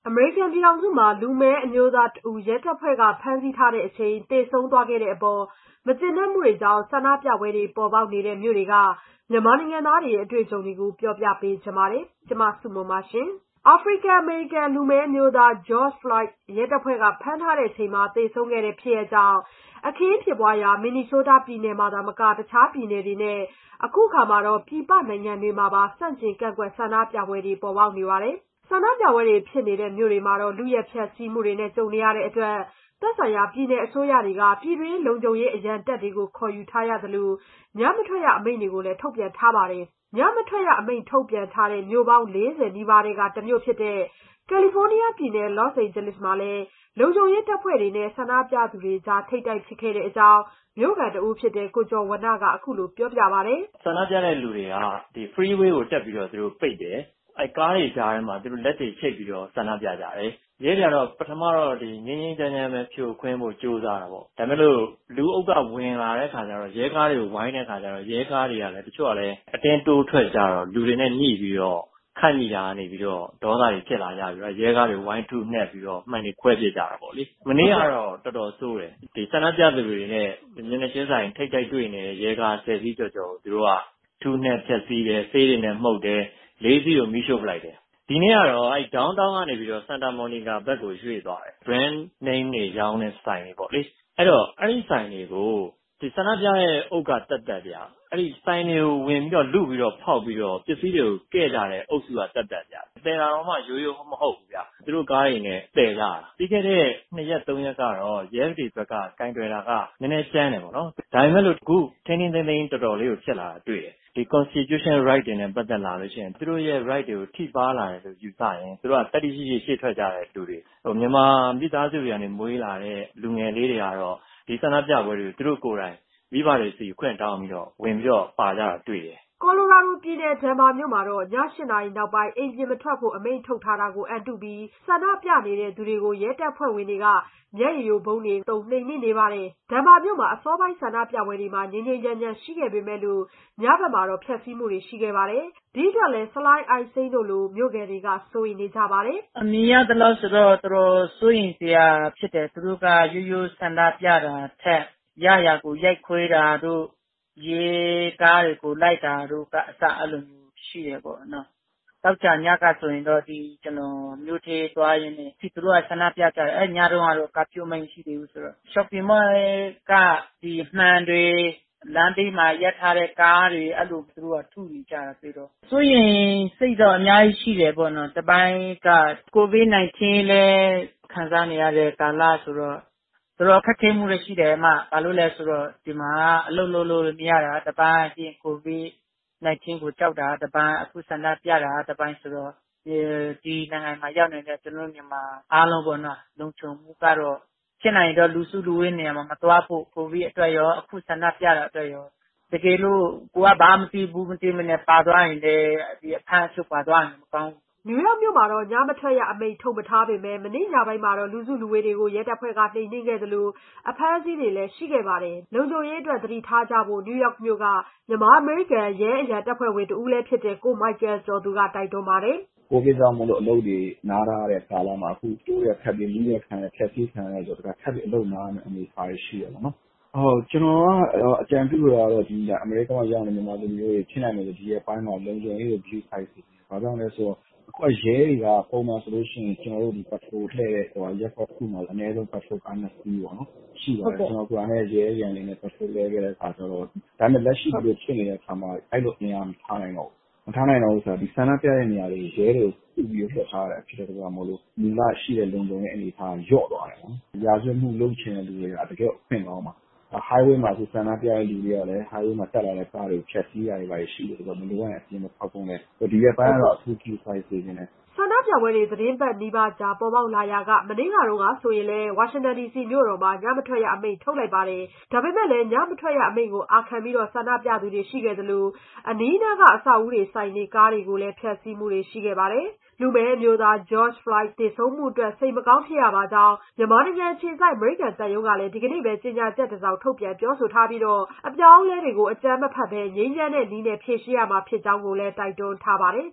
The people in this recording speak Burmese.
အမေရိကန်ပြည်ထောင်စုမှာလူမည်းအမျိုးသားတဦးရဲတပ်ဖွဲ့ကဖမ်းဆီးထားချိန်သေဆုံးသွားခဲ့တဲ့အပေါ်မကျေနပ်မှုတွေကြောင့်ဆန္ဒပြပွဲတွေပေါ်ပေါက်နေတဲ့မြို့တွေကမြန်မာနိုင်ငံသားတွေရဲ့အတွေ့အကြုံတွေကိုပြောပြပေးချင်ပါတယ်။ကျမဆုမွန်ပါရှင်။ အာဖရိကန်အမေရိကန်လူမည်းအမျိုးသား George Floyd ရဲတပ်ဖွဲ့ကဖမ်းထားချိန်မှာသေဆုံးခဲ့တဲ့ဖြစ်ရပ်ကြောင့်အခင်းဖြစ်ပွားရာမင်နီဆိုးတားပြည်နယ်မှာသာမကတခြားပြည်နယ်တွေနဲ့အခုအခါပြည်ပနိုင်ငံတွေမှာပါဆန့်ကျင်ကန့်ကွက်ဆန္ဒပြပွဲတွေပေါ်ပေါက်နေပါတယ်။ဆန္ဒပြပွဲတွေဖြစ်နေတဲ့မြို့တွေမှာလုယက်ဖျက်ဆီးမှုတွေနဲ့ကြုံနေရတဲ့အတွက်သက်ဆိုင်ရာပြည်နယ်အစိုးရတွေကပြည်တွင်းလုံခြုံရေးအရန်တပ်တွေကိုခေါ်ယူထားရသလိုညမထွက်ရအမိန့်တွေကိုလည်းထုတ်ပြန်ထားပါတယ်။ညမထွက်ရအမိန့်ထုတ်ပြန်ထားတဲ့မြို့ပေါင်း40နီးပါးထဲကတမြို့ဖြစ်တဲ့ကယ်လီဖိုးနီးယားပြည်နယ်လော့စ်အိန်ဂျလိစ်မှာလည်းလုံခြုံရေးတပ်ဖွဲ့တွေနဲ့ဆန္ဒပြသူတွေကြားထိပ်တိုက်ဖြစ်ခဲ့တဲ့အကြောင်းမြို့ခံတဦးဖြစ်တဲ့ကိုကျော်ဝဏ္ဏကအခုလိုပြောပြပါတယ်။ဆန္ဒပြတဲ့လူတွေကဒီ freeway ကိုတက်ပြီးတော့သူတို့ပိတ်တယ်။ကားတွေကြားထဲမှာသူတို့လက်တွေချိတ်ပြီးတော့ဆန္ဒပြကြတယ်။ရဲတွေကတော့ပထမတော့ငြိမ်းငြိမ်းချမ်းချမ်းပဲဖြိုခွင်းဖို့ကြိုးစားတာပေါ့။ဒါပေမဲ့လို့လူအုပ်ကဝင်လာတဲ့ခါကျတော့ရဲကားတွေကိုဝိုင်းတဲ့ခါကျတော့ရဲကားတွေကလည်းတချို့ကလည်းအတင်းတိုးထွက်ကြတော့လူတွေနဲ့ညှိပြီးတော့ခန့်ညီတာကနေပြီးတော့ဒေါသတွေဖြစ်လာကြပြီးတော့ရဲကားတွေဝိုင်းထုနှက်ပြီးတော့မှန်တွေခွဲပစ်ကြတာပေါ့လေ။မနေ့ကတော့တော်တော်ဆိုးတယ်။ဒီဆန္ဒပြသူတွေနဲ့မျက်နှာချင်းဆိုင်ထိပ်တိုက်တွေ့နေတဲ့ရဲကား10စီးကျော်ကျော်သူတို့ကထုနှက်ဖြက်စီးတယ်ဆေးတွေနဲ့မှုတ်တယ်4စီးကိုမီးရှို့ပလိုက်တယ်။ဒီနေ့ကတော့အဲ့ downtown ကနေပြီးတော့ Santa Monica ဘက်ကိုရွှေ့သွားတယ်။ brand name တွေရောင်းတဲ့ဆိုင်တွေပေါ့လေ။အဲ့တော့အဲ့ဒီဆိုင်တွေကိုဒီဆန္ဒပြရဲ့အုပ်ကတက်ဗျာ။အဲ့ဒီဆိုင်တွေကိုဝင်ပြီးတော့လုပြီးတော့ဖောက်ပြီးတော့ပစ္စည်းတွေကိုကဲ့ကြတဲ့အုပ်စုကတက်ဗျာ။တယ်တာတော့မှရိုးရိုးမဟုတ်ဘူးဗျာ။သူတို့ကားတွေနဲ့တယ်ကြတာ။ပြီးခဲ့တဲ့2ရက်3ရက်ကတော့ရဲတွေဘက်ကကင်တွယ်တာကနည်းနည်းကြမ်းတယ်ပေါ့နော်။ဒါပေမဲ့လို့အခုထိန်းသိမ်းတော်တော်လေးကိုဖြစ်လာတာတွေ့တယ်။ဒီ constitution right တွေနဲ့ပတ်သက်လာလို့ရှိရင်သူတို့ရဲ့ right တွေကိုထိပါးလာတယ်လို့ယူဆရင်သူတို့ကတတိရှိရှေ့ထွက်ကြတဲ့လူတွေမြန်မာမိသားစုတွေကနေမွေးလာတဲ့လူငယ်လေးတွေကတော့ဒီဆန္ဒပြပွဲတွေကိုသူတို့ကိုယ်တိုင်မိဘတွေစီခွင့်တောင်းပြီးတော့ဝင်ပြီးတော့ပါကြတာတွေ့တယ်ကော်လိုရာဒိုပြည်နယ်ဒန်ဗာမြို့မှာည8နာရီနောက်ပိုင်းအိမ်ပြင်မထွက်ဖို့အမိန့်ထုတ်ထားတာကိုအန်တုပြီးဆန္ဒပြနေတဲ့သူတွေကိုရဲတပ်ဖွဲ့ဝင်တွေကမျက်ရည်ယိုဗုံးတွေသုံးနှိမ်နင်းနေပါတယ်။ဒန်ဗာမြို့မှာအစောပိုင်းဆန္ဒပြပွဲတွေမှာငြိမ်းငြိမ်းချမ်းချမ်းရှိခဲ့ပေမဲ့ညဘက်မှာဖျက်ဆီးမှုတွေရှိခဲ့ပါတယ်။ဒီအတွက်လည်းဆလိုင်းအိုက်စိမ်းတို့လိုမြို့ငယ်တွေကစိုးရိမ်နေကြပါတယ်။အမြင်ရသလောက်ဆိုတော့တော်တော်စိုးရိမ်စရာဖြစ်တယ်သူတို့ကရိုးရိုးဆန္ဒပြတာထက်ရကိုရိုက်ခွဲတာတို့ရေကားတွေကိုလိုက်တာတို့ကအစအဲ့လိုမျိုးရှိတယ်ပေါ့နော်။တောက်ကြညကဆိုရင်တော့ဒီကျွန်တော်မြို့ထဲသွားရင်းနဲ့သူတို့ကဆန္ဒပြကြတယ်အဲ့ညတော့ကတော့ကာဖြူးမရှိသေးဘူးဆိုတော့ shopping mall ကဒီမှန်တွေလမ်းဘေးမှာရပ်ထားတဲ့ကားတွေအဲ့လိုသူတို့ကထုနေကြတာပြီးတော့ဆိုရင်စိတ်တော့အများကြီးရှိတယ်ပေါ့နော်။တပိုင်းက COVID-19 လဲခံစားနေရတဲ့ကာလဆိုတော့ခက်ခဲမှုတွေရှိတယ်ဘာလို့လဲဆိုတော့ဒီမှာအလုပ်လုပ်လို့မရတာတပိုင်းအပြင် COVID-19 ကိုကြောက်တာတပိုင်းအခုဆန္ဒပြတာတပိုင်းဆိုတော့ဒီနိုင်ငံမှာရောက်နေတဲ့ကျွန်တော်မြန်မာအားလုံးပေါ့နော်လုံခြုံမှုကတော့ဖြစ်နိုင်တော့လူစုလူဝေးနေရာမှာမသွားဖို့ကိုဗစ်အတွက်ရောအခုဆန္ဒပြတာအတွက်ရောတကယ်လို့ကိုကဘာမသိဘူးမသိမနဲ့ပါသွားရင်လည်းဒီအဖမ်းချုပ်ပါသွားရင်မကောင်းနယူးယောက်မြို့မှာညမထွက်ရအမိန့်ထုတ်မထားပေမဲ့မနေ့ညပိုင်းမှာလူစုလူဝေးတွေကိုရဲတပ်ဖွဲ့ကနှိမ်နင်းခဲ့သလိုအဖမ်းအဆီးတွေလည်းရှိခဲ့ပါတယ်။လုံခြုံရေးအတွက်သတိထားကြဖို့နယူးယောက်မြို့ကမြန်မာအမေရိကန်ရဲအရာတပ်ဖွဲ့ဝင်တဦးလည်းဖြစ်တဲ့ကိုမိုက်ကယ်ကျော်သူကတိုက်တွန်းပါတယ်။ကိုဗစ်ကြောင့်မလို့အလုပ်တွေနားထားတဲ့ကာလမှာအခုတိုးရခက်ပြီးလူရခံရဖြက်စီးခံရဆိုတော့ခက်ပြီးအလုပ်နားမယ်အနေအထားရှိရပါတော့။ကျွန်တော်ကအကြံပြုရတော့ဒီအမေရိကန်မှာရောက်နေမြန်မာလူမျိုးတွေဖြစ်နိုင်တယ်ဒီရဲ့ပိုင်းမှာလုံခြုံရေးကို view site ဘာကြောင့်လဲဆိုတော့အခုရဲတွေကပုံမှန်ဆိုလို့ရှိရင်ကျွန်တော်တို့ဒီ patrol ထည့်တဲ့ရက်ကွက်ခုမှာအနည်းဆုံး patrol ကား2စီးပေါ့နော်ရှိပါတယ်ကျွန်တော်ကလည်းရဲရန်လေးနဲ့ patrol လဲခဲ့တဲ့အခါကျတော့ဒါနဲ့လက်ရှိပြီးဖြစ်နေတဲ့အခါမှာအဲ့လိုအင်အားမထားနိုင်တော့ဘူးဆိုတော့ဒီဆန္ဒပြတဲ့နေရာတွေရဲတွေကိုပြုပြီးထွက်ထားတယ်ဖြစ်တဲ့အတွက်မလို့မူလရှိတဲ့လုံခြုံရေးအနေအထားညော့သွားတယ်နော်ရာဇဝတ်မှုလုပ်ချင်တဲ့လူတွေကတကယ်အခွင့်ကောင်းပါhighway မှာဆန္ဒပြတဲ့လူတွေကလည်း highway မှာတက်လာတဲ့ကားတွေကိုဖျက်ဆီးရတယ်ပါရှိတယ်ဆိုတော့မလိုအပ်အပြင်မဖောက်ကုန်တယ်ဒီရဲ့ပိုင်းကတော့အထူးကြည့်ဆိုင်စေနေတယ်ဆန္ဒပြပွဲတွေသတင်းပတ်နီးပါးကြာပေါ်ပေါက်လာရာကမနေ့ကတော့ဆိုရင်လည်းဝါရှင်တန်ဒီစီမြို့တော်မှာညမထွက်ရအမိန့်ထုတ်လိုက်ပါတယ်။ဒါပေမဲ့လည်းညမထွက်ရအမိန့်ကိုအာခံပြီးဆန္ဒပြသူတွေရှိခဲ့သလိုအနီးနားကအဆောက်အဦတွေဆိုင်တွေကားတွေကိုလည်းဖျက်ဆီးမှုတွေရှိခဲ့ပါတယ်။လူမည်းအမျိုးသား George Floyd သေဆုံးမှုအတွက်စိတ်မကောင်းဖြစ်ရပါကြောင်းမြန်မာနိုင်ငံအခြေစိုက်အမေရိကန်သံရုံးကလည်းဒီကနေ့ပဲကြေညာချက်တစ်စောင်ထုတ်ပြန်ပြောဆိုထားပြီးအပြောင်းအလဲတွေကိုအကြမ်းမဖက်ဘဲငြိမ်းချမ်းတဲ့နည်းနဲ့ဖြေရှင်းရမှာဖြစ်ကြောင်းကိုလည်းတိုက်တွန်းထားပါတယ်